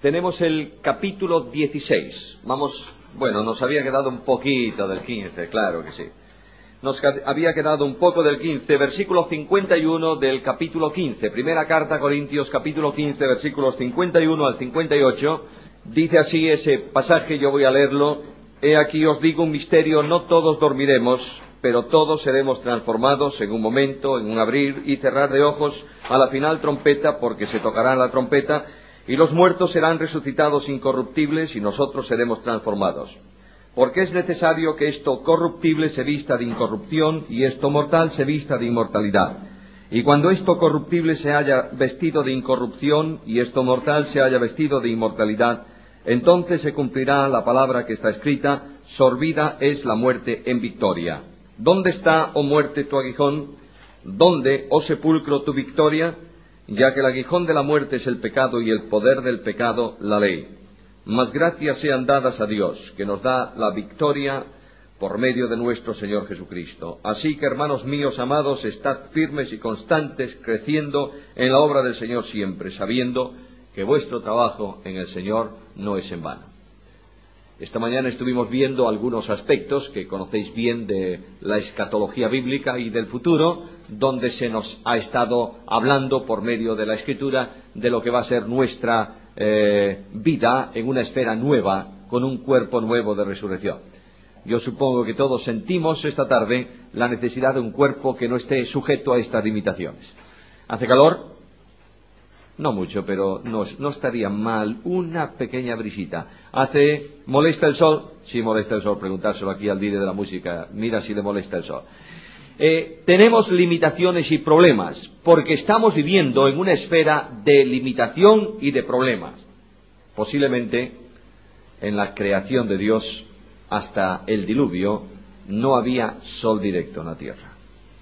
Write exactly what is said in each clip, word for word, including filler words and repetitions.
Tenemos el capítulo dieciséis. Vamos, bueno, nos había quedado un poquito del quince, claro que sí. Nos había quedado un poco del quince, versículo cincuenta y uno del capítulo quince. Primera carta a Corintios, capítulo quince, versículos cincuenta y uno al cincuenta y ocho. Dice así ese pasaje, yo voy a leerlo. He aquí os digo un misterio, no todos dormiremos, pero todos seremos transformados en un momento, en un abrir y cerrar de ojos, a la final trompeta, porque se tocará la trompeta, y los muertos serán resucitados incorruptibles, y nosotros seremos transformados. Porque es necesario que esto corruptible se vista de incorrupción, y esto mortal se vista de inmortalidad. Y cuando esto corruptible se haya vestido de incorrupción, y esto mortal se haya vestido de inmortalidad, entonces se cumplirá la palabra que está escrita: sorbida es la muerte en victoria. ¿Dónde está, oh muerte, tu aguijón? ¿Dónde, oh sepulcro, tu victoria? Ya que el aguijón de la muerte es el pecado, y el poder del pecado la ley. Mas gracias sean dadas a Dios, que nos da la victoria por medio de nuestro Señor Jesucristo. Así que, hermanos míos amados, estad firmes y constantes, creciendo en la obra del Señor siempre, sabiendo que vuestro trabajo en el Señor no es en vano. Esta mañana estuvimos viendo algunos aspectos que conocéis bien de la escatología bíblica y del futuro, donde se nos ha estado hablando por medio de la Escritura de lo que va a ser nuestra eh, vida en una esfera nueva, con un cuerpo nuevo de resurrección. Yo supongo que todos sentimos esta tarde la necesidad de un cuerpo que no esté sujeto a estas limitaciones. ¿Hace calor? No mucho, pero no, no estaría mal una pequeña brisita. ¿Hace, molesta el sol? Sí, molesta el sol. Preguntárselo aquí al líder de la música. Mira si le molesta el sol. Eh, tenemos limitaciones y problemas, porque estamos viviendo en una esfera de limitación y de problemas. Posiblemente, en la creación de Dios, hasta el diluvio, no había sol directo en la tierra.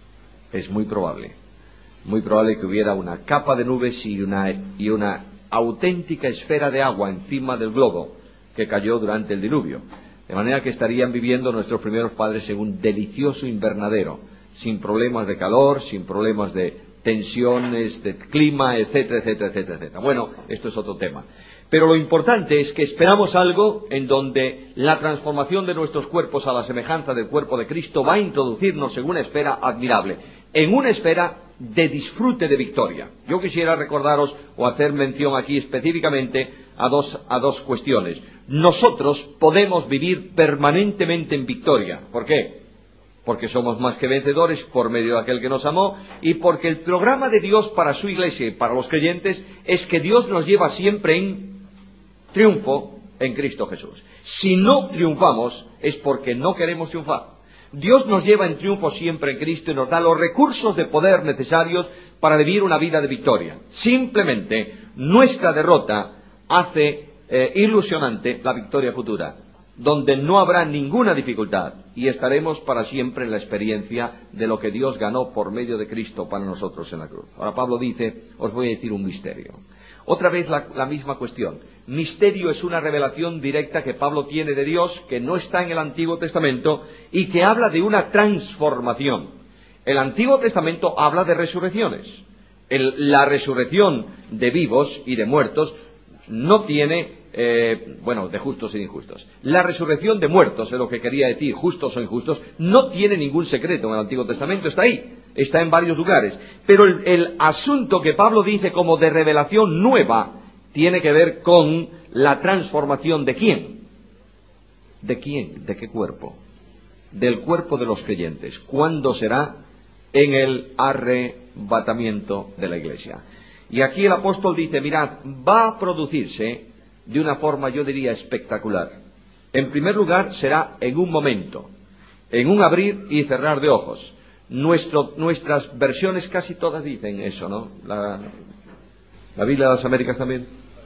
Es muy probable. Muy probable que hubiera una capa de nubes y una, y una auténtica esfera de agua encima del globo que cayó durante el diluvio. De manera que estarían viviendo nuestros primeros padres en un delicioso invernadero, sin problemas de calor, sin problemas de tensiones, de clima, etcétera, etcétera, etcétera, etcétera. Bueno, esto es otro tema. Pero lo importante es que esperamos algo en donde la transformación de nuestros cuerpos a la semejanza del cuerpo de Cristo va a introducirnos en una esfera admirable, en una esfera de disfrute de victoria. Yo quisiera recordaros o hacer mención aquí específicamente a dos, a dos cuestiones. Nosotros podemos vivir permanentemente en victoria. ¿Por qué? Porque somos más que vencedores por medio de aquel que nos amó, y porque el programa de Dios para su iglesia y para los creyentes es que Dios nos lleva siempre en triunfo en Cristo Jesús. Si no triunfamos es porque no queremos triunfar. Dios nos lleva en triunfo siempre en Cristo y nos da los recursos de poder necesarios para vivir una vida de victoria. Simplemente nuestra derrota hace eh, ilusionante la victoria futura, donde no habrá ninguna dificultad y estaremos para siempre en la experiencia de lo que Dios ganó por medio de Cristo para nosotros en la cruz. Ahora Pablo dice, os voy a decir un misterio. Otra vez la, la misma cuestión. Misterio es una revelación directa que Pablo tiene de Dios, que no está en el Antiguo Testamento y que habla de una transformación. El Antiguo Testamento habla de resurrecciones. El, la resurrección de vivos y de muertos no tiene, eh, bueno, de justos e injustos. La resurrección de muertos, es lo que quería decir, justos o injustos, no tiene ningún secreto en el Antiguo Testamento, está ahí. Está en varios lugares. Pero el, el asunto que Pablo dice como de revelación nueva tiene que ver con la transformación de quién. ¿De quién? ¿De qué cuerpo? Del cuerpo de los creyentes. ¿Cuándo será? En el arrebatamiento de la iglesia. Y aquí el apóstol dice, mirad, va a producirse de una forma, yo diría, espectacular. En primer lugar, será en un momento, en un abrir y cerrar de ojos. Nuestro, nuestras versiones casi todas dicen eso, ¿no? La, la Biblia de las Américas también.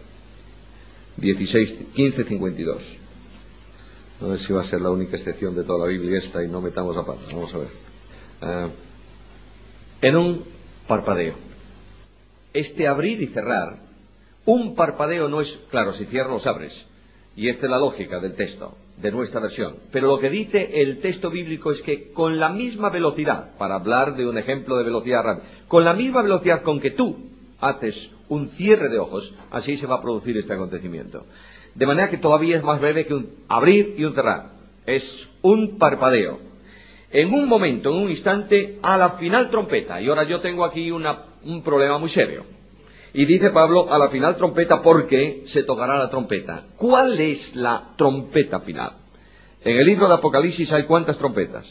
dieciséis, quince, cincuenta y dos. No sé si va a ser la única excepción de toda la Biblia esta y no metamos la pata. Vamos a ver. Uh, en un parpadeo. Este abrir y cerrar, un parpadeo no es, claro, si cierras los abres. Y esta es la lógica del texto, de nuestra versión. Pero lo que dice el texto bíblico es que con la misma velocidad, para hablar de un ejemplo de velocidad rápida, con la misma velocidad con que tú haces un cierre de ojos, así se va a producir este acontecimiento. De manera que todavía es más breve que un abrir y un cerrar. Es un parpadeo. En un momento, en un instante, a la final trompeta. Y ahora yo tengo aquí una, un problema muy serio. Y dice Pablo, a la final trompeta, porque se tocará la trompeta. ¿Cuál es la trompeta final? En el libro de Apocalipsis hay ¿cuántas trompetas?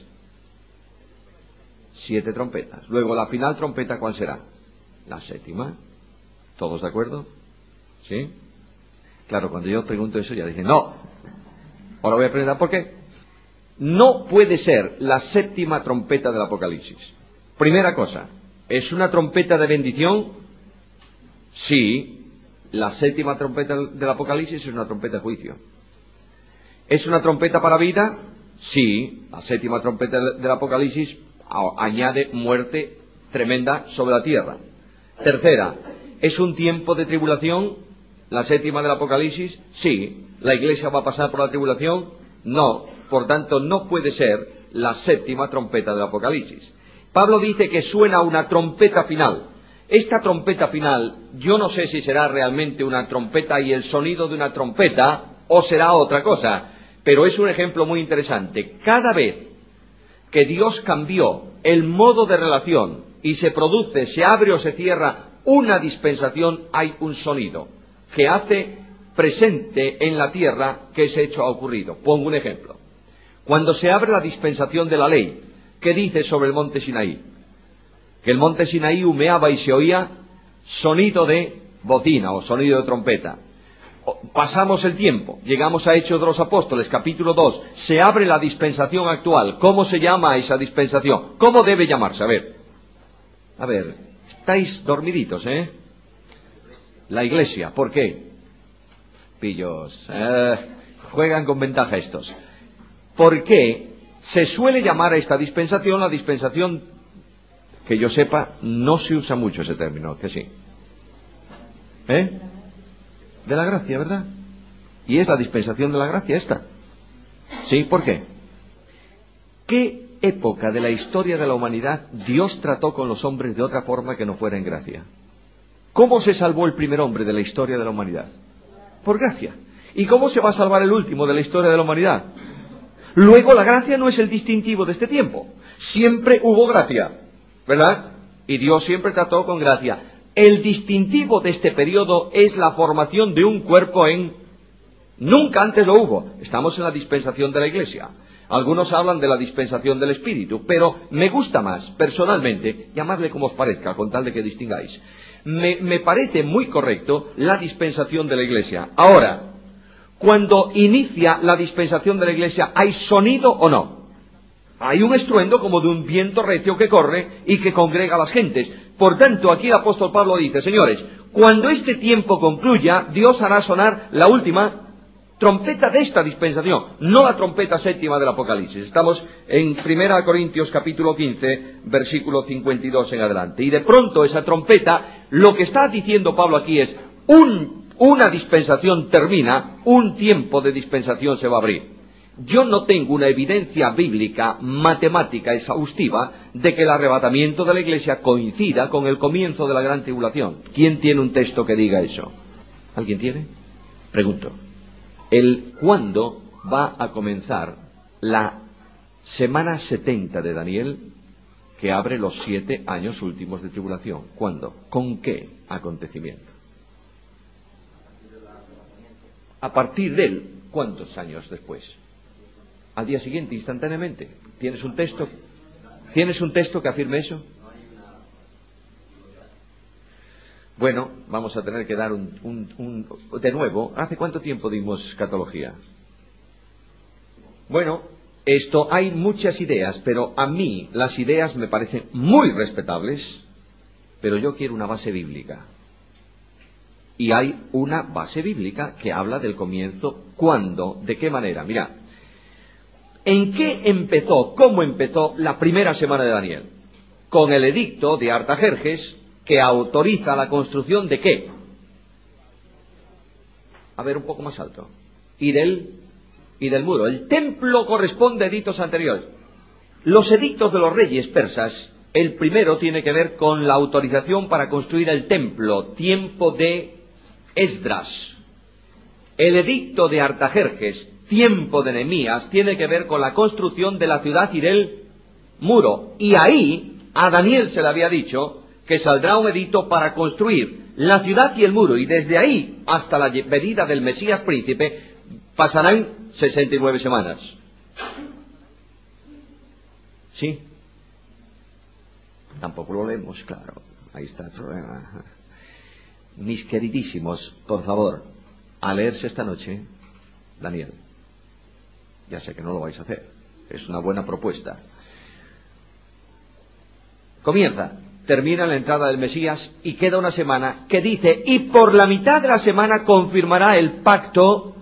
Siete trompetas. Luego, la final trompeta, ¿cuál será? La séptima. ¿Todos de acuerdo? ¿Sí? Claro, cuando yo pregunto eso ya dicen, no. Ahora voy a preguntar por qué. No puede ser la séptima trompeta del Apocalipsis. Primera cosa, ¿es una trompeta de bendición? Sí. La séptima trompeta del Apocalipsis es una trompeta de juicio. ¿Es una trompeta para vida? Sí. La séptima trompeta del Apocalipsis añade muerte tremenda sobre la tierra. Tercera, ¿es un tiempo de tribulación? La séptima del Apocalipsis, sí. ¿La iglesia va a pasar por la tribulación? No. Por tanto, no puede ser la séptima trompeta del Apocalipsis. Pablo dice que suena una trompeta final. Esta trompeta final, yo no sé si será realmente una trompeta y el sonido de una trompeta, o será otra cosa, pero es un ejemplo muy interesante. Cada vez que Dios cambió el modo de relación y se produce, se abre o se cierra una dispensación, hay un sonido que hace presente en la tierra que ese hecho ha ocurrido. Pongo un ejemplo. Cuando se abre la dispensación de la ley, ¿qué dice sobre el monte Sinaí? Que el monte Sinaí humeaba y se oía sonido de bocina o sonido de trompeta. Pasamos el tiempo, llegamos a Hechos de los Apóstoles, capítulo dos, se abre la dispensación actual. ¿Cómo se llama esa dispensación? ¿Cómo debe llamarse? A ver, a ver, estáis dormiditos, ¿eh? La iglesia, ¿por qué? Pillos, eh, juegan con ventaja estos. ¿Por qué se suele llamar a esta dispensación la dispensación, que yo sepa, no se usa mucho ese término, que sí? ¿Eh? De la gracia, ¿verdad? Y es la dispensación de la gracia esta. ¿Sí? ¿Por qué? ¿Qué época de la historia de la humanidad Dios trató con los hombres de otra forma que no fuera en gracia? ¿Cómo se salvó el primer hombre de la historia de la humanidad? Por gracia. ¿Y cómo se va a salvar el último de la historia de la humanidad? Luego, la gracia no es el distintivo de este tiempo. Siempre hubo gracia, ¿verdad? Y Dios siempre trató con gracia. El distintivo de este periodo es la formación de un cuerpo en... Nunca antes lo hubo. Estamos en la dispensación de la iglesia. Algunos hablan de la dispensación del Espíritu, pero me gusta más, personalmente, llamadle como os parezca, con tal de que distingáis. Me, me parece muy correcto la dispensación de la iglesia. Ahora, cuando inicia la dispensación de la iglesia, ¿hay sonido o no? Hay un estruendo como de un viento recio que corre y que congrega a las gentes. Por tanto, aquí el apóstol Pablo dice, señores, cuando este tiempo concluya, Dios hará sonar la última trompeta de esta dispensación, no la trompeta séptima del Apocalipsis. Estamos en primera Corintios capítulo quince, versículo cincuenta y dos en adelante. Y de pronto esa trompeta, lo que está diciendo Pablo aquí es, un, una dispensación termina, un tiempo de dispensación se va a abrir. Yo no tengo una evidencia bíblica, matemática, exhaustiva, de que el arrebatamiento de la iglesia coincida con el comienzo de la gran tribulación. ¿Quién tiene un texto que diga eso? ¿Alguien tiene? Pregunto. El cuándo va a comenzar la semana setenta de Daniel, que abre los siete años últimos de tribulación. ¿Cuándo? ¿Con qué acontecimiento? A partir de él, ¿cuántos años después? Al día siguiente, instantáneamente. ¿Tienes un texto? ¿Tienes un texto que afirme eso? Bueno, vamos a tener que dar un, un, un... De nuevo, ¿hace cuánto tiempo dimos escatología? Bueno, esto hay muchas ideas, pero a mí las ideas me parecen muy respetables, pero yo quiero una base bíblica. Y hay una base bíblica que habla del comienzo. ¿Cuándo? ¿De qué manera? Mira, ¿en qué empezó, cómo empezó la primera semana de Daniel? Con el edicto de Artajerjes, que autoriza la construcción de ¿qué? A ver, un poco más alto. Y del, y del muro. El templo corresponde a edictos anteriores. Los edictos de los reyes persas El primero tiene que ver con la autorización para construir el templo, tiempo de Esdras. El edicto de Artajerjes, tiempo de Nehemías, tiene que ver con la construcción de la ciudad y del muro. Y ahí a Daniel se le había dicho que saldrá un edicto para construir la ciudad y el muro, y desde ahí hasta la venida del Mesías príncipe pasarán sesenta y nueve semanas. ¿Sí? Tampoco lo leemos, claro. Ahí está el problema. Mis queridísimos, por favor, a leerse esta noche Daniel. Ya sé que no lo vais a hacer. Es una buena propuesta. Comienza, termina la entrada del Mesías y queda una semana que dice, y por la mitad de la semana confirmará el pacto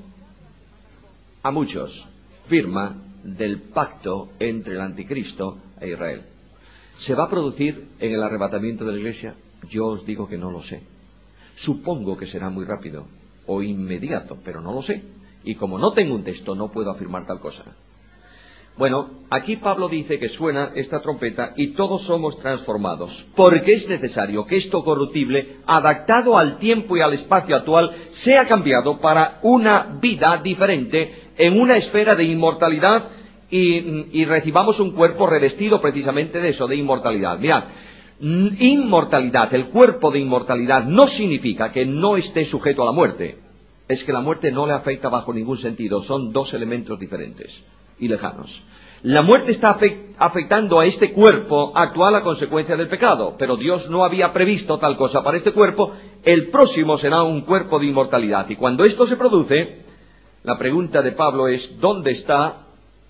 a muchos. Firma del pacto entre el anticristo e Israel. ¿Se va a producir en el arrebatamiento de la iglesia? Yo os digo que no lo sé. Supongo que será muy rápido o inmediato, pero no lo sé. Y como no tengo un texto, no puedo afirmar tal cosa. Bueno, aquí Pablo dice que suena esta trompeta y todos somos transformados, porque es necesario que esto corruptible, adaptado al tiempo y al espacio actual, sea cambiado para una vida diferente en una esfera de inmortalidad y, y recibamos un cuerpo revestido precisamente de eso, de inmortalidad. Mirad, inmortalidad, el cuerpo de inmortalidad no significa que no esté sujeto a la muerte. Es que la muerte no le afecta bajo ningún sentido, son dos elementos diferentes y lejanos. La muerte está afectando a este cuerpo actual a consecuencia del pecado, pero Dios no había previsto tal cosa para este cuerpo. El próximo será un cuerpo de inmortalidad, y cuando esto se produce, la pregunta de Pablo es, ¿dónde está,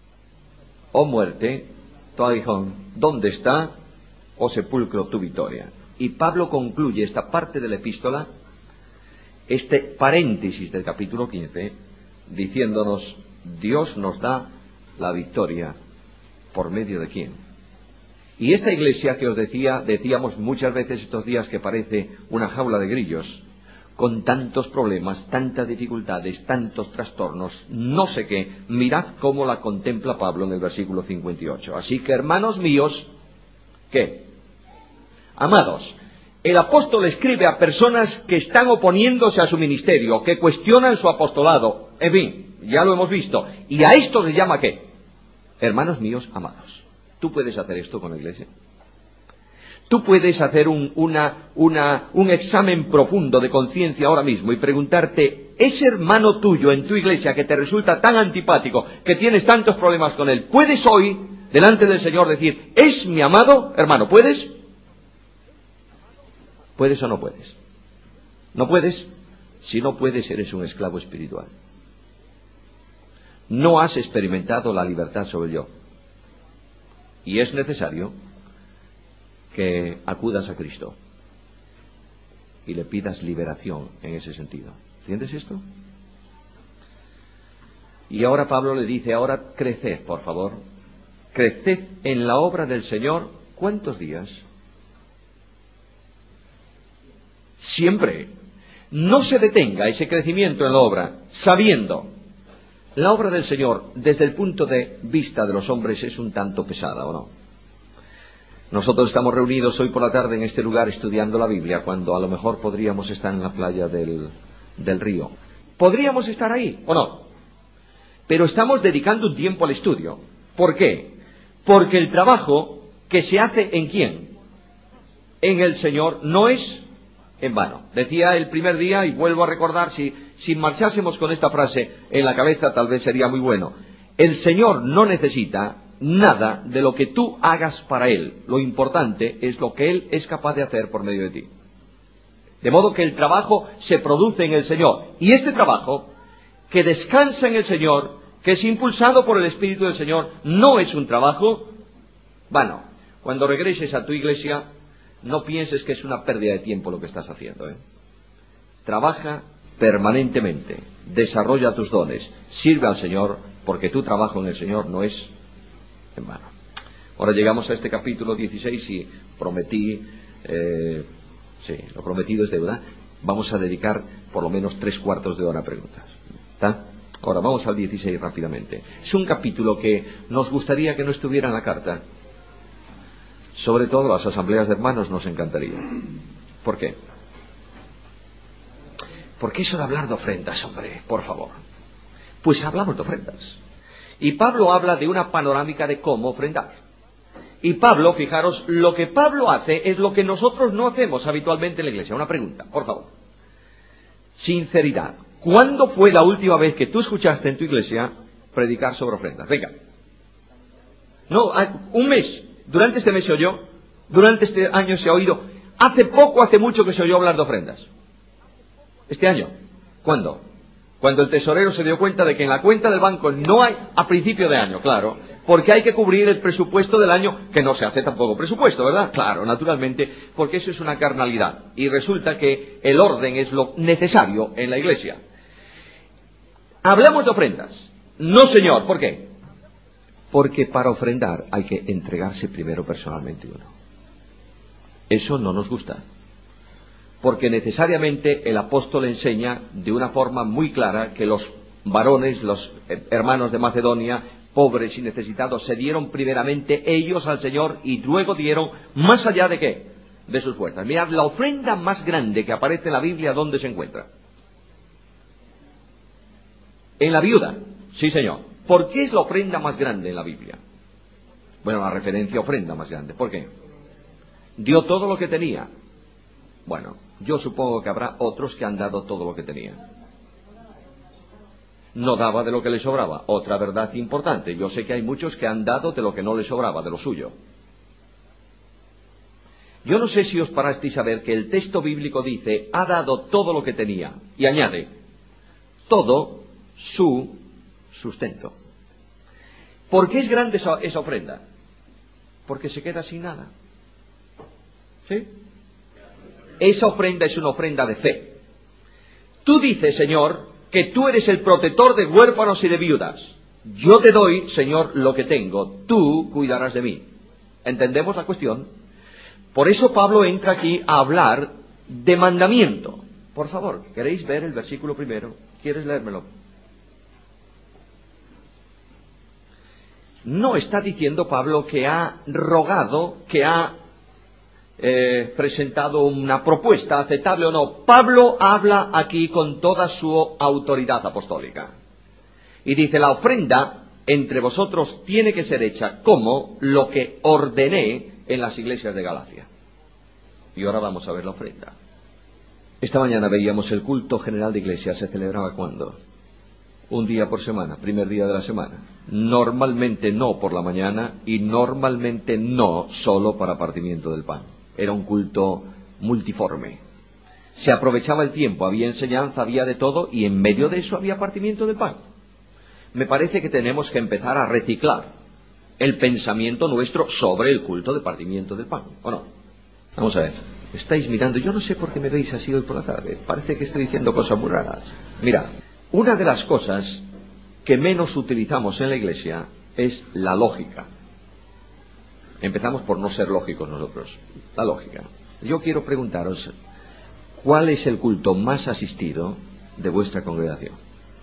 oh muerte, tu aguijón? ¿Dónde está, oh sepulcro, tu victoria? Y Pablo concluye esta parte de la epístola, este paréntesis del capítulo quince, diciéndonos, Dios nos da la victoria, ¿por medio de quién? Y esta iglesia que os decía, decíamos muchas veces estos días que parece una jaula de grillos, con tantos problemas, tantas dificultades, tantos trastornos, no sé qué, mirad cómo la contempla Pablo en el versículo cincuenta y ocho. Así que, hermanos míos, ¿qué? Amados, el apóstol escribe a personas que están oponiéndose a su ministerio, que cuestionan su apostolado, en fin, ya lo hemos visto. ¿Y a esto se llama qué? Hermanos míos amados. ¿Tú puedes hacer esto con la iglesia? Tú puedes hacer un, una, una, un examen profundo de conciencia ahora mismo y preguntarte, ese hermano tuyo en tu iglesia que te resulta tan antipático, que tienes tantos problemas con él, ¿puedes hoy, delante del Señor, decir, es mi amado hermano? ¿Puedes? ¿Puedes o no puedes? ¿No puedes? Si no puedes, eres un esclavo espiritual. No has experimentado la libertad sobre el yo. Y es necesario que acudas a Cristo y le pidas liberación en ese sentido. ¿Entiendes esto? Y ahora Pablo le dice, ahora creced, por favor. Creced en la obra del Señor. ¿Cuántos días? Siempre. No se detenga ese crecimiento en la obra, sabiendo, la obra del Señor, desde el punto de vista de los hombres, es un tanto pesada, ¿o no? Nosotros estamos reunidos hoy por la tarde en este lugar estudiando la Biblia, cuando a lo mejor podríamos estar en la playa del, del río. ¿Podríamos estar ahí o no? Pero estamos dedicando un tiempo al estudio. ¿Por qué? Porque el trabajo que se hace ¿en quién? En el Señor no es en vano. Decía el primer día, y vuelvo a recordar, si, si marchásemos con esta frase en la cabeza, tal vez sería muy bueno. El Señor no necesita nada de lo que tú hagas para Él. Lo importante es lo que Él es capaz de hacer por medio de ti. De modo que el trabajo se produce en el Señor. Y este trabajo, que descansa en el Señor, que es impulsado por el Espíritu del Señor, no es un trabajo vano. Cuando regreses a tu iglesia, no pienses que es una pérdida de tiempo lo que estás haciendo, ¿eh? Trabaja permanentemente, desarrolla tus dones, sirve al Señor, porque tu trabajo en el Señor no es en vano. Ahora llegamos a este capítulo dieciséis y prometí, eh, sí, lo prometido es deuda. Vamos a dedicar por lo menos tres cuartos de hora a preguntas. ¿Está? Ahora vamos al dieciséis rápidamente. Es un capítulo que nos gustaría que no estuviera en la carta. Sobre todo las asambleas de hermanos nos encantaría. ¿Por qué? Porque eso de hablar de ofrendas, hombre, por favor. Pues hablamos de ofrendas. Y Pablo habla de una panorámica de cómo ofrendar. Y Pablo, fijaros, lo que Pablo hace es lo que nosotros no hacemos habitualmente en la iglesia. Una pregunta, por favor. Sinceridad. ¿Cuándo fue la última vez que tú escuchaste en tu iglesia predicar sobre ofrendas? Venga. No, un mes. Durante este mes se oyó. Durante este año se ha oído. Hace poco, hace mucho que se oyó hablar de ofrendas. ¿Este año? ¿Cuándo? Cuando el tesorero se dio cuenta de que en la cuenta del banco no hay, a principio de año, claro, porque hay que cubrir el presupuesto del año, que no se hace tampoco presupuesto, ¿verdad? Claro, naturalmente, porque eso es una carnalidad. Y resulta que el orden es lo necesario en la iglesia. Hablamos de ofrendas. No, señor, ¿por qué? Porque para ofrendar hay que entregarse primero personalmente uno. Eso no nos gusta. Porque necesariamente el apóstol enseña de una forma muy clara que los varones, los hermanos de Macedonia, pobres y necesitados, se dieron primeramente ellos al Señor y luego dieron más allá de qué, de sus fuerzas. Mirad, la ofrenda más grande que aparece en la Biblia, ¿dónde se encuentra? En la viuda, sí señor. ¿Por qué es la ofrenda más grande en la Biblia? Bueno, la referencia a ofrenda más grande. ¿Por qué? Dio todo lo que tenía. Bueno, yo supongo que habrá otros que han dado todo lo que tenían. No daba de lo que le sobraba. Otra verdad importante. Yo sé que hay muchos que han dado de lo que no les sobraba, de lo suyo. Yo no sé si os parasteis a ver que el texto bíblico dice, ha dado todo lo que tenía. Y añade, todo su sustento. ¿Por qué es grande esa, esa ofrenda? Porque se queda sin nada. ¿Sí? Esa ofrenda es una ofrenda de fe. Tú dices, Señor, que tú eres el protector de huérfanos y de viudas. Yo te doy, Señor, lo que tengo. Tú cuidarás de mí. ¿Entendemos la cuestión? Por eso Pablo entra aquí a hablar de mandamiento. Por favor, ¿queréis ver el versículo primero? ¿Quieres leérmelo? No está diciendo Pablo que ha rogado, que ha Eh, presentado una propuesta aceptable o no. Pablo habla aquí con toda su autoridad apostólica y dice, la ofrenda entre vosotros tiene que ser hecha como lo que ordené en las iglesias de Galacia. Y ahora vamos a ver la ofrenda. Esta mañana veíamos el culto general de iglesia. ¿Se celebraba cuándo? Un día por semana, primer día de la semana. Normalmente no por la mañana y normalmente no solo para partimiento del pan. Era un culto multiforme. Se aprovechaba el tiempo, había enseñanza, había de todo, y en medio de eso había partimiento de pan. Me parece que tenemos que empezar a reciclar el pensamiento nuestro sobre el culto de partimiento del pan, ¿o no? Vamos a ver, estáis mirando, yo no sé por qué me veis así hoy por la tarde, parece que estoy diciendo cosas muy raras. Mira, una de las cosas que menos utilizamos en la iglesia es la lógica. Empezamos por no ser lógicos nosotros. La lógica. Yo quiero preguntaros, ¿cuál es el culto más asistido de vuestra congregación?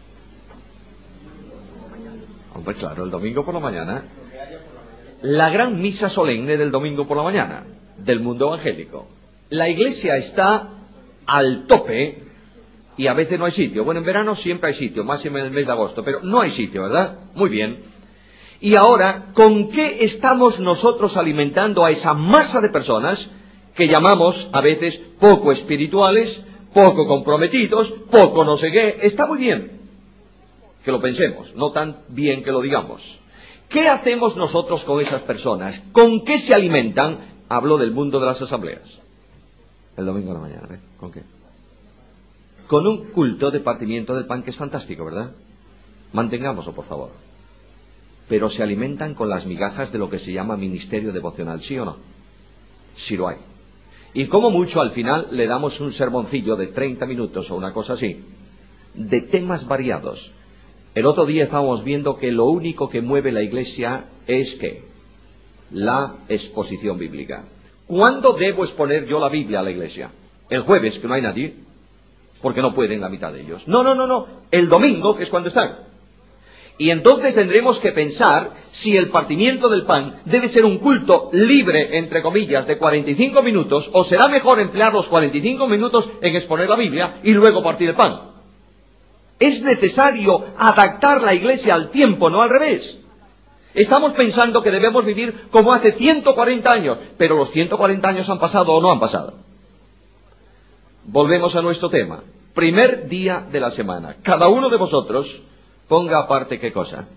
Hombre, claro, el domingo por la mañana. La gran misa solemne del domingo por la mañana, del mundo evangélico. La iglesia está al tope y a veces no hay sitio. Bueno, en verano siempre hay sitio, más en el mes de agosto, pero no hay sitio, ¿verdad? Muy bien. Y ahora, ¿con qué estamos nosotros alimentando a esa masa de personas que llamamos a veces poco espirituales, poco comprometidos, poco no sé qué? Está muy bien que lo pensemos, no tan bien que lo digamos. ¿Qué hacemos nosotros con esas personas? ¿Con qué se alimentan? Hablo del mundo de las asambleas. El domingo de la mañana, ¿eh? ¿Con qué? Con un culto de partimiento del pan que es fantástico, ¿verdad? Mantengámoslo, por favor. Pero se alimentan con las migajas de lo que se llama ministerio devocional, ¿sí o no? Sí lo hay. Y como mucho al final le damos un sermoncillo de treinta minutos o una cosa así, de temas variados. El otro día estábamos viendo que lo único que mueve la iglesia es ¿qué? La exposición bíblica. ¿Cuándo debo exponer yo la Biblia a la iglesia? ¿El jueves, que no hay nadie? Porque no pueden la mitad de ellos. No, no, no, no. El domingo, que es cuando están. Y entonces tendremos que pensar si el partimiento del pan debe ser un culto libre, entre comillas, de cuarenta y cinco minutos, o será mejor emplear los cuarenta y cinco minutos en exponer la Biblia y luego partir el pan. Es necesario adaptar la Iglesia al tiempo, no al revés. Estamos pensando que debemos vivir como hace ciento cuarenta años, pero los ciento cuarenta años han pasado o no han pasado. Volvemos a nuestro tema. Primer día de la semana. Cada uno de vosotros ponga aparte qué cosa.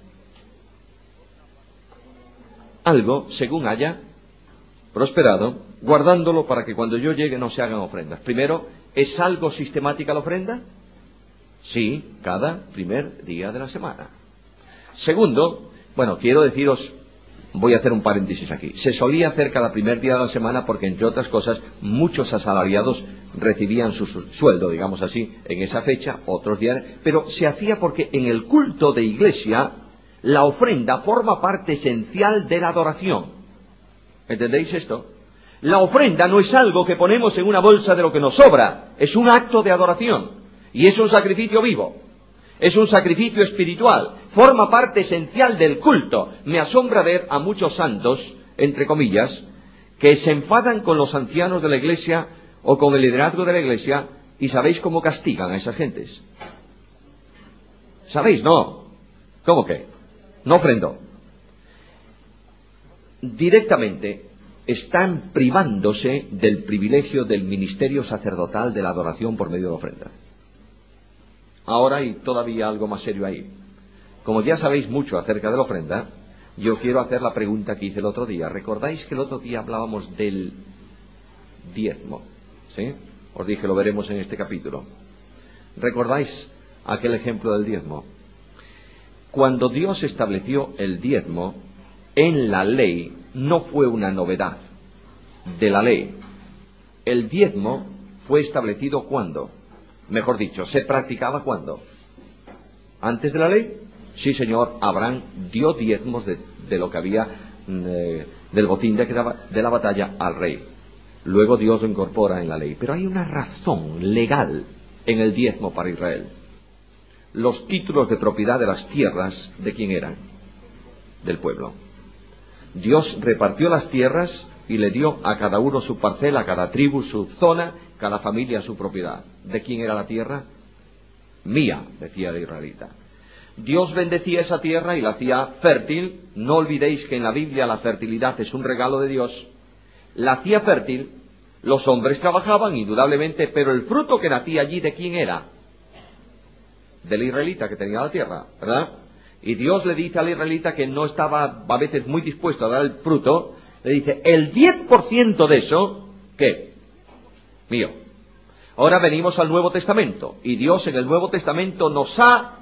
Algo, según haya prosperado, guardándolo para que cuando yo llegue no se hagan ofrendas. Primero, ¿es algo sistemática la ofrenda? Sí, cada primer día de la semana. Segundo, bueno, quiero deciros, voy a hacer un paréntesis aquí. Se solía hacer cada primer día de la semana porque, entre otras cosas, muchos asalariados recibían su, su sueldo, digamos así, en esa fecha, otros días, pero se hacía porque en el culto de iglesia la ofrenda forma parte esencial de la adoración. ¿Entendéis esto? La ofrenda no es algo que ponemos en una bolsa de lo que nos sobra, es un acto de adoración. Y es un sacrificio vivo, es un sacrificio espiritual, forma parte esencial del culto. Me asombra ver a muchos santos, entre comillas, que se enfadan con los ancianos de la iglesia o con el liderazgo de la iglesia, y ¿sabéis cómo castigan a esas gentes? ¿Sabéis? No. ¿Cómo que? No ofrendó. Directamente están privándose del privilegio del ministerio sacerdotal de la adoración por medio de la ofrenda. Ahora hay todavía algo más serio ahí. Como ya sabéis mucho acerca de la ofrenda, yo quiero hacer la pregunta que hice el otro día. ¿Recordáis que el otro día hablábamos del diezmo? ¿Sí? Os dije, lo veremos en este capítulo. ¿Recordáis aquel ejemplo del diezmo? Cuando Dios estableció el diezmo en la ley, no fue una novedad de la ley. El diezmo fue establecido ¿cuándo? Mejor dicho, ¿se practicaba cuándo? ¿Antes de la ley? Sí, señor, Abraham dio diezmos de, de lo que había eh, del botín de, de la batalla al rey. Luego Dios lo incorpora en la ley. Pero hay una razón legal en el diezmo para Israel. Los títulos de propiedad de las tierras, ¿de quién eran? Del pueblo. Dios repartió las tierras y le dio a cada uno su parcela, a cada tribu su zona, cada familia su propiedad. ¿De quién era la tierra? Mía, decía el israelita. Dios bendecía esa tierra y la hacía fértil. No olvidéis que en la Biblia la fertilidad es un regalo de Dios. La hacía fértil, los hombres trabajaban indudablemente, pero el fruto que nacía allí, ¿de quién era? Del israelita que tenía la tierra, ¿verdad? Y Dios le dice al israelita que no estaba a veces muy dispuesto a dar el fruto, le dice, el diez por ciento de eso, ¿qué? Mío. Ahora venimos al Nuevo Testamento, y Dios en el Nuevo Testamento nos ha,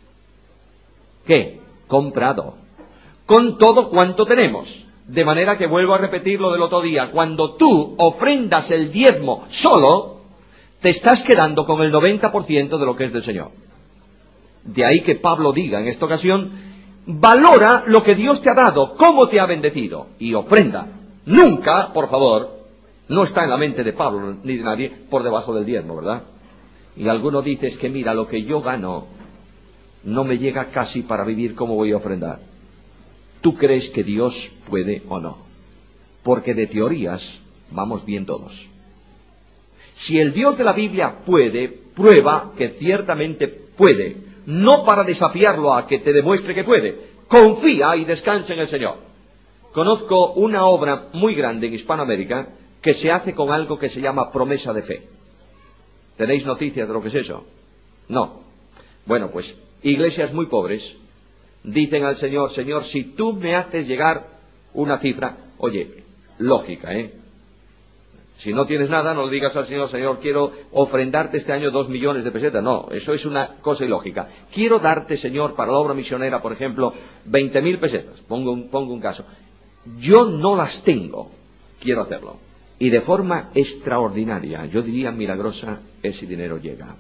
¿qué? Comprado, con todo cuanto tenemos. De manera que vuelvo a repetir lo del otro día, cuando tú ofrendas el diezmo solo, te estás quedando con el noventa por ciento de lo que es del Señor. De ahí que Pablo diga en esta ocasión, valora lo que Dios te ha dado, cómo te ha bendecido, y ofrenda. Nunca, por favor, no está en la mente de Pablo ni de nadie por debajo del diezmo, ¿verdad? Y alguno dice, es que mira, lo que yo gano no me llega casi para vivir, ¿cómo voy a ofrendar? ¿Tú crees que Dios puede o no? Porque de teorías vamos bien todos. Si el Dios de la Biblia puede, prueba que ciertamente puede. No para desafiarlo a que te demuestre que puede. Confía y descansa en el Señor. Conozco una obra muy grande en Hispanoamérica que se hace con algo que se llama promesa de fe. ¿Tenéis noticias de lo que es eso? No. Bueno, pues iglesias muy pobres dicen al Señor, Señor, si tú me haces llegar una cifra, oye, lógica, ¿eh? Si no tienes nada, no le digas al Señor, Señor, quiero ofrendarte este año dos millones de pesetas. No, eso es una cosa ilógica. Quiero darte, Señor, para la obra misionera, por ejemplo, veinte mil pesetas. Pongo un, pongo un caso. Yo no las tengo. Quiero hacerlo. Y de forma extraordinaria, yo diría milagrosa, ese dinero llega.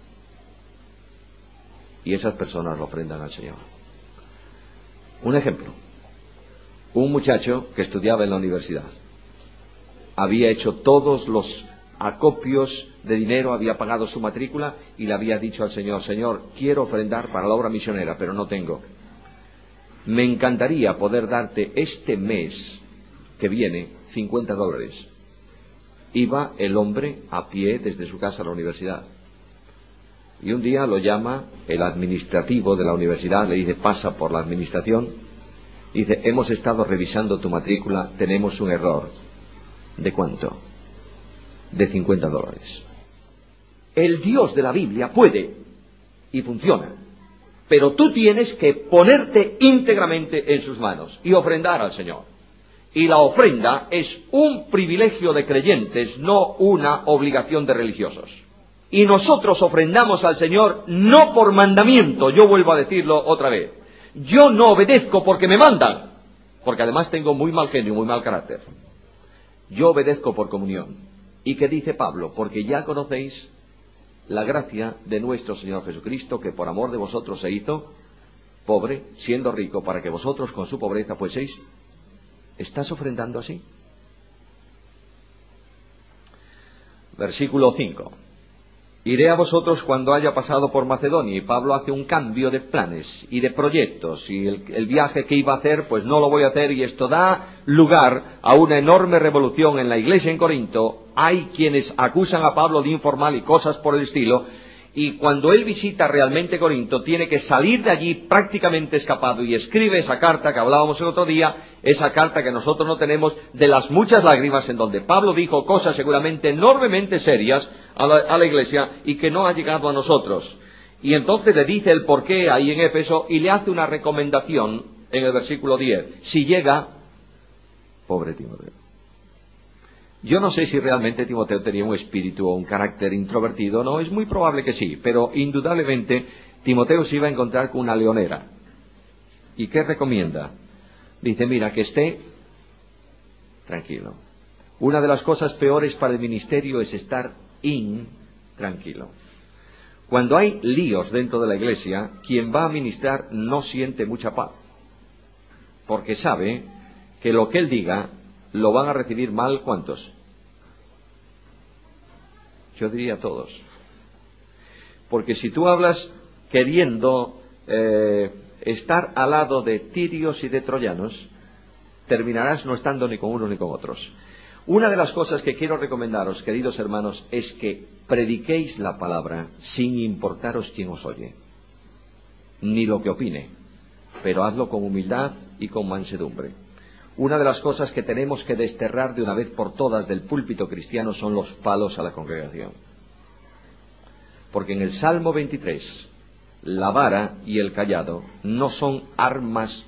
Y esas personas lo ofrendan al Señor. Un ejemplo. Un muchacho que estudiaba en la universidad. Había hecho todos los acopios de dinero, había pagado su matrícula y le había dicho al Señor, Señor, quiero ofrendar para la obra misionera, pero no tengo. me encantaría poder darte este mes que viene cincuenta dólares. Iba el hombre a pie desde su casa a la universidad. Y un día lo llama el administrativo de la universidad, le dice, pasa por la administración, y dice, hemos estado revisando tu matrícula, tenemos un error. ¿De cuánto? De cincuenta dólares. El Dios de la Biblia puede y funciona, pero tú tienes que ponerte íntegramente en sus manos y ofrendar al Señor. Y la ofrenda es un privilegio de creyentes, no una obligación de religiosos. Y nosotros ofrendamos al Señor no por mandamiento, yo vuelvo a decirlo otra vez. Yo no obedezco porque me mandan, porque además tengo muy mal genio, muy mal carácter. Yo obedezco por comunión. ¿Y qué dice Pablo? Porque ya conocéis la gracia de nuestro Señor Jesucristo, que por amor de vosotros se hizo pobre, siendo rico, para que vosotros con su pobreza fueseis. ¿Estás ofrendando así? Versículo cinco. Iré a vosotros cuando haya pasado por Macedonia. Y Pablo hace un cambio de planes y de proyectos. Y el, el viaje que iba a hacer, pues no lo voy a hacer. Y esto da lugar a una enorme revolución en la iglesia en Corinto. Hay quienes acusan a Pablo de informal y cosas por el estilo. Y cuando él visita realmente Corinto, tiene que salir de allí prácticamente escapado y escribe esa carta que hablábamos el otro día, esa carta que nosotros no tenemos, de las muchas lágrimas, en donde Pablo dijo cosas seguramente enormemente serias a la, a la iglesia y que no ha llegado a nosotros. Y entonces le dice el porqué ahí en Éfeso y le hace una recomendación en el versículo diez. Si llega, pobre Timoteo. Yo no sé si realmente Timoteo tenía un espíritu o un carácter introvertido, no, es muy probable que sí, pero indudablemente Timoteo se iba a encontrar con una leonera. ¿Y qué recomienda? Dice, mira, que esté tranquilo. Una de las cosas peores para el ministerio es estar intranquilo. Cuando hay líos dentro de la iglesia, quien va a ministrar no siente mucha paz, porque sabe que lo que él diga lo van a recibir mal, ¿cuántos? Yo diría todos. Porque si tú hablas queriendo eh, estar al lado de tirios y de troyanos, terminarás no estando ni con unos ni con otros. Una de las cosas que quiero recomendaros, queridos hermanos, es que prediquéis la palabra sin importaros quién os oye, ni lo que opine, pero hazlo con humildad y con mansedumbre. Una de las cosas que tenemos que desterrar de una vez por todas del púlpito cristiano son los palos a la congregación. Porque en el Salmo veintitrés, la vara y el cayado no son armas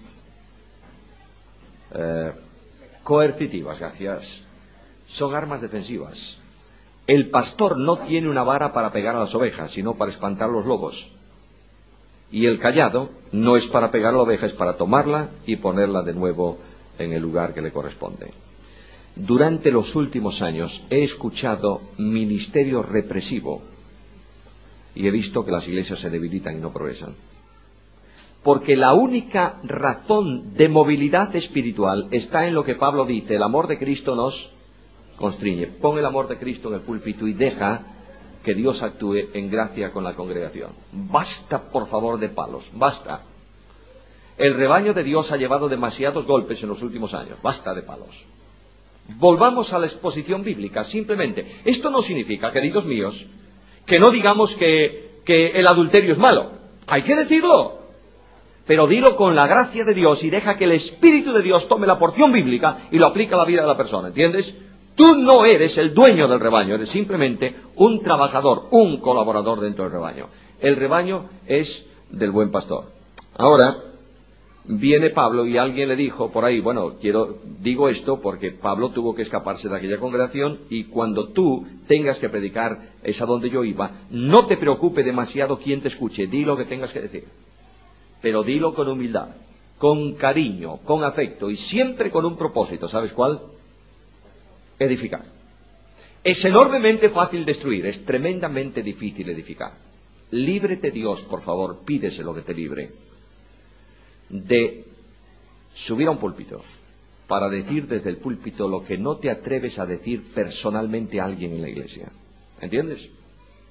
eh, coercitivas, gracias, son armas defensivas. El pastor no tiene una vara para pegar a las ovejas, sino para espantar a los lobos. Y el cayado no es para pegar a la oveja, es para tomarla y ponerla de nuevo en el lugar que le corresponde. Durante los últimos años he escuchado ministerio represivo y he visto que las iglesias se debilitan y no progresan. Porque la única razón de movilidad espiritual está en lo que Pablo dice, el amor de Cristo nos constriñe. Pon el amor de Cristo en el púlpito y deja que Dios actúe en gracia con la congregación. Basta, por favor, de palos, basta. El rebaño de Dios ha llevado demasiados golpes en los últimos años. Basta de palos. Volvamos a la exposición bíblica, simplemente. Esto no significa, queridos míos, que no digamos que, que el adulterio es malo. Hay que decirlo. Pero dilo con la gracia de Dios y deja que el Espíritu de Dios tome la porción bíblica y lo aplique a la vida de la persona. ¿Entiendes? Tú no eres el dueño del rebaño, eres simplemente un trabajador, un colaborador dentro del rebaño. El rebaño es del buen pastor. Ahora viene Pablo y alguien le dijo por ahí, bueno, quiero digo esto porque Pablo tuvo que escaparse de aquella congregación y cuando tú tengas que predicar, es a donde yo iba, no te preocupe demasiado quién te escuche, di lo que tengas que decir, pero dilo con humildad, con cariño, con afecto y siempre con un propósito. ¿Sabes cuál? Edificar. Es enormemente fácil destruir, es tremendamente difícil edificar. Líbrete Dios, por favor, pídeselo que te libre de subir a un púlpito para decir desde el púlpito lo que no te atreves a decir personalmente a alguien en la iglesia. ¿Entiendes?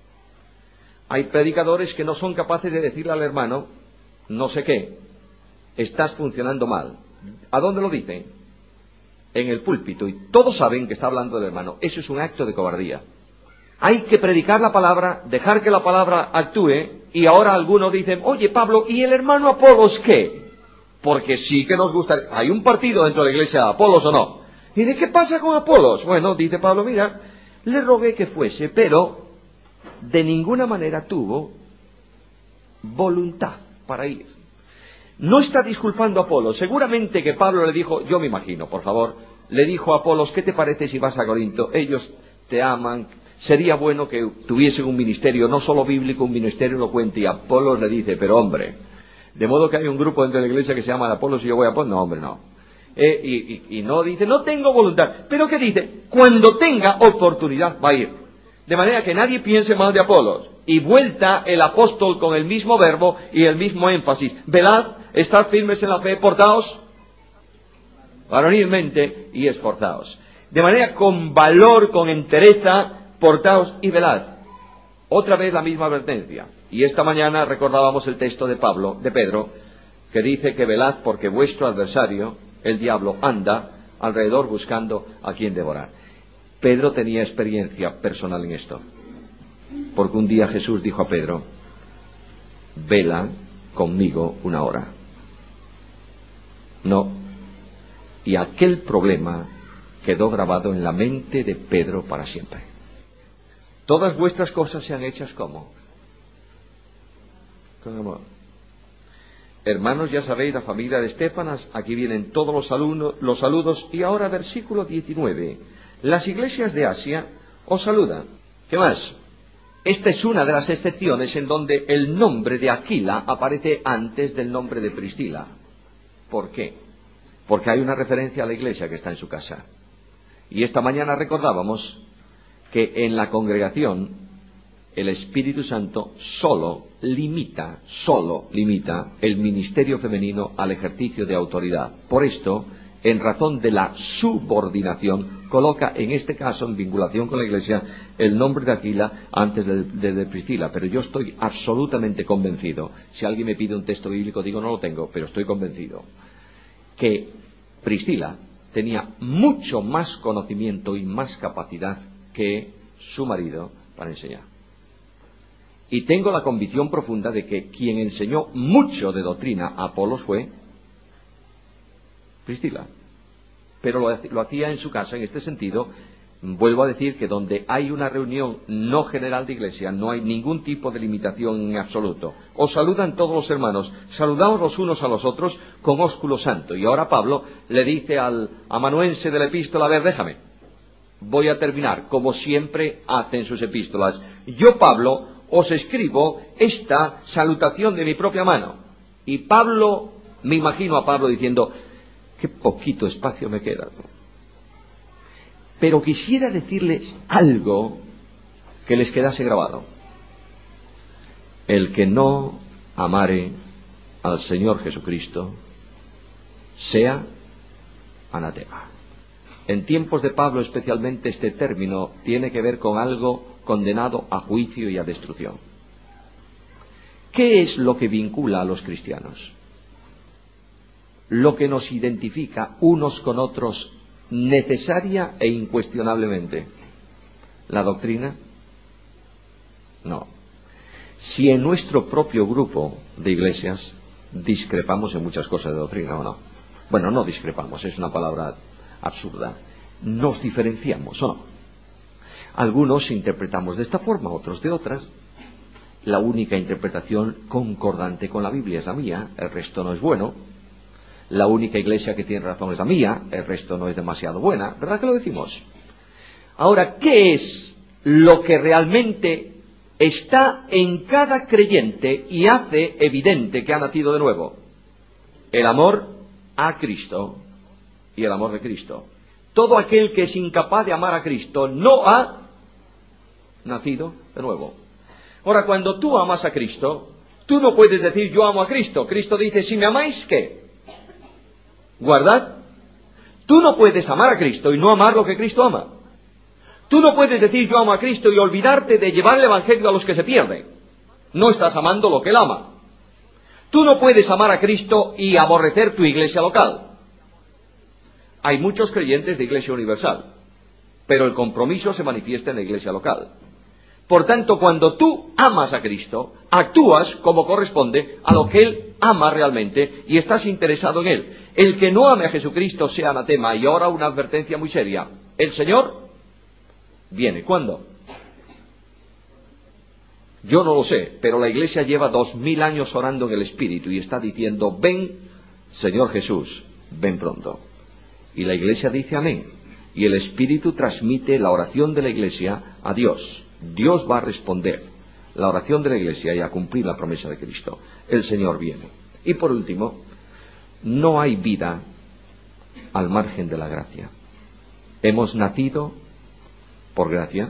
Hay predicadores que no son capaces de decirle al hermano no sé qué, estás funcionando mal. ¿A dónde lo dice? En el púlpito. Y todos saben que está hablando del hermano. Eso es un acto de cobardía. Hay que predicar la palabra, dejar que la palabra actúe, y ahora algunos dicen, oye Pablo, ¿y el hermano Apolos qué? Porque sí que nos gusta. ¿Hay un partido dentro de la iglesia Apolos o no? ¿Y de qué pasa con Apolos? Bueno, dice Pablo, mira, le rogué que fuese, pero de ninguna manera tuvo voluntad para ir. No está disculpando a Apolos. Seguramente que Pablo le dijo, yo me imagino, por favor, le dijo a Apolos, ¿qué te parece si vas a Corinto? Ellos te aman, sería bueno que tuviesen un ministerio, no solo bíblico, un ministerio elocuente. Y Apolos le dice, pero hombre, de modo que hay un grupo dentro de la iglesia que se llama Apolos y yo voy a Apolos. No, hombre, no. Eh, y, y, y no dice, no tengo voluntad. ¿Pero qué dice? Cuando tenga oportunidad va a ir. De manera que nadie piense mal de Apolos. Y vuelta el apóstol con el mismo verbo y el mismo énfasis. Velad, estad firmes en la fe, portaos varonilmente y esforzaos. De manera con valor, con entereza, portaos y velad. Otra vez la misma advertencia. Y esta mañana recordábamos el texto de Pablo, de Pedro, que dice que velad porque vuestro adversario, el diablo, anda alrededor buscando a quien devorar. Pedro tenía experiencia personal en esto. Porque un día Jesús dijo a Pedro, vela conmigo una hora. No. Y aquel problema quedó grabado en la mente de Pedro para siempre. Todas vuestras cosas sean hechas como con amor. Hermanos, ya sabéis, la familia de Estéfanas, aquí vienen todos los, alumnos, los saludos. Y ahora versículo diecinueve. Las iglesias de Asia os saludan. ¿Qué más? Esta es una de las excepciones en donde el nombre de Aquila aparece antes del nombre de Priscila. ¿Por qué? Porque hay una referencia a la iglesia que está en su casa. Y esta mañana recordábamos que en la congregación el Espíritu Santo solo limita, solo limita el ministerio femenino al ejercicio de autoridad. Por esto, en razón de la subordinación, coloca en este caso, en vinculación con la iglesia, el nombre de Aquila antes de, de, de Priscila. Pero yo estoy absolutamente convencido, si alguien me pide un texto bíblico, digo no lo tengo, pero estoy convencido, que Priscila tenía mucho más conocimiento y más capacidad que su marido para enseñar. Y tengo la convicción profunda de que quien enseñó mucho de doctrina a Apolos fue Priscila. Pero lo, lo hacía en su casa. En este sentido, vuelvo a decir que donde hay una reunión no general de iglesia, no hay ningún tipo de limitación en absoluto. Os saludan todos los hermanos, saludaos los unos a los otros con ósculo santo. Y ahora Pablo le dice al amanuense de la epístola, a ver, déjame, voy a terminar, como siempre hace en sus epístolas. Yo, Pablo, os escribo esta salutación de mi propia mano. Y Pablo, me imagino a Pablo diciendo, qué poquito espacio me queda. Pero quisiera decirles algo que les quedase grabado. El que no amare al Señor Jesucristo, sea anatema. En tiempos de Pablo especialmente este término tiene que ver con algo condenado a juicio y a destrucción. ¿Qué es lo que vincula a los cristianos? Lo que nos identifica unos con otros necesaria e incuestionablemente. ¿La doctrina? No. Si en nuestro propio grupo de iglesias discrepamos en muchas cosas de doctrina o no. Bueno, no discrepamos, es una palabra absurda. Nos diferenciamos o no. Algunos interpretamos de esta forma, otros de otras. La única interpretación concordante con la Biblia es la mía, el resto no es bueno. La única iglesia que tiene razón es la mía, el resto no es demasiado buena. ¿Verdad que lo decimos? Ahora, ¿qué es lo que realmente está en cada creyente y hace evidente que ha nacido de nuevo? El amor a Cristo y el amor de Cristo. Todo aquel que es incapaz de amar a Cristo no ha nacido de nuevo. Ahora, cuando tú amas a Cristo, tú no puedes decir yo amo a Cristo. Cristo dice, si me amáis, ¿qué? Guardad. Tú no puedes amar a Cristo y no amar lo que Cristo ama. Tú no puedes decir yo amo a Cristo y olvidarte de llevar el Evangelio a los que se pierden. No estás amando lo que Él ama. Tú no puedes amar a Cristo y aborrecer tu iglesia local. Hay muchos creyentes de Iglesia Universal, pero el compromiso se manifiesta en la iglesia local. Por tanto, cuando tú amas a Cristo, actúas como corresponde a lo que Él ama realmente y estás interesado en Él. El que no ame a Jesucristo sea anatema. Y ahora una advertencia muy seria. El Señor viene. ¿Cuándo? Yo no lo sé, pero la iglesia lleva dos mil años orando en el Espíritu y está diciendo, ven, Señor Jesús, ven pronto. Y la iglesia dice amén. Y el Espíritu transmite la oración de la iglesia a Dios. Dios va a responder la oración de la iglesia y a cumplir la promesa de Cristo. El Señor viene. Y por último, no hay vida al margen de la gracia. Hemos nacido por gracia,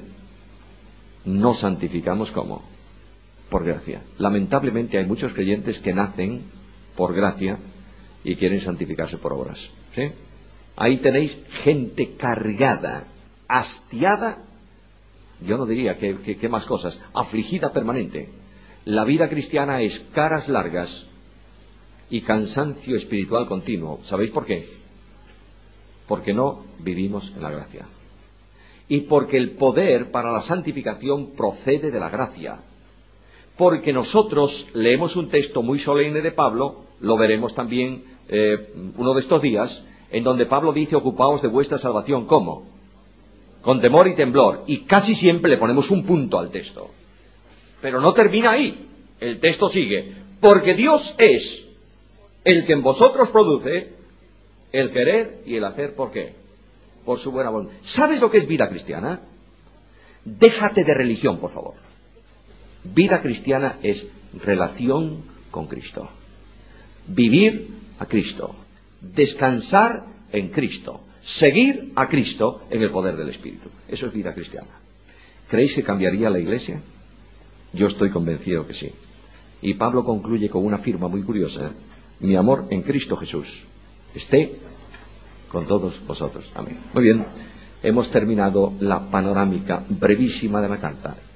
nos santificamos ¿cómo? Por gracia. Lamentablemente hay muchos creyentes que nacen por gracia y quieren santificarse por obras. ¿Sí? Ahí tenéis gente cargada, hastiada, yo no diría que, que, que más cosas, afligida permanente. La vida cristiana es caras largas y cansancio espiritual continuo. ¿Sabéis por qué? Porque no vivimos en la gracia. Y porque el poder para la santificación procede de la gracia. Porque nosotros leemos un texto muy solemne de Pablo, lo veremos también eh, uno de estos días, en donde Pablo dice, ocupaos de vuestra salvación. ¿Cómo? Con temor y temblor. Y casi siempre le ponemos un punto al texto. Pero no termina ahí. El texto sigue. Porque Dios es el que en vosotros produce el querer y el hacer. ¿Por qué? Por su buena voluntad. ¿Sabes lo que es vida cristiana? Déjate de religión, por favor. Vida cristiana es relación con Cristo. Vivir a Cristo. Descansar en Cristo. Seguir a Cristo en el poder del Espíritu. Eso es vida cristiana. ¿Creéis que cambiaría la iglesia? Yo estoy convencido que sí. Y Pablo concluye con una firma muy curiosa. Mi amor en Cristo Jesús esté con todos vosotros. Amén. Muy bien. Hemos terminado la panorámica brevísima de la carta.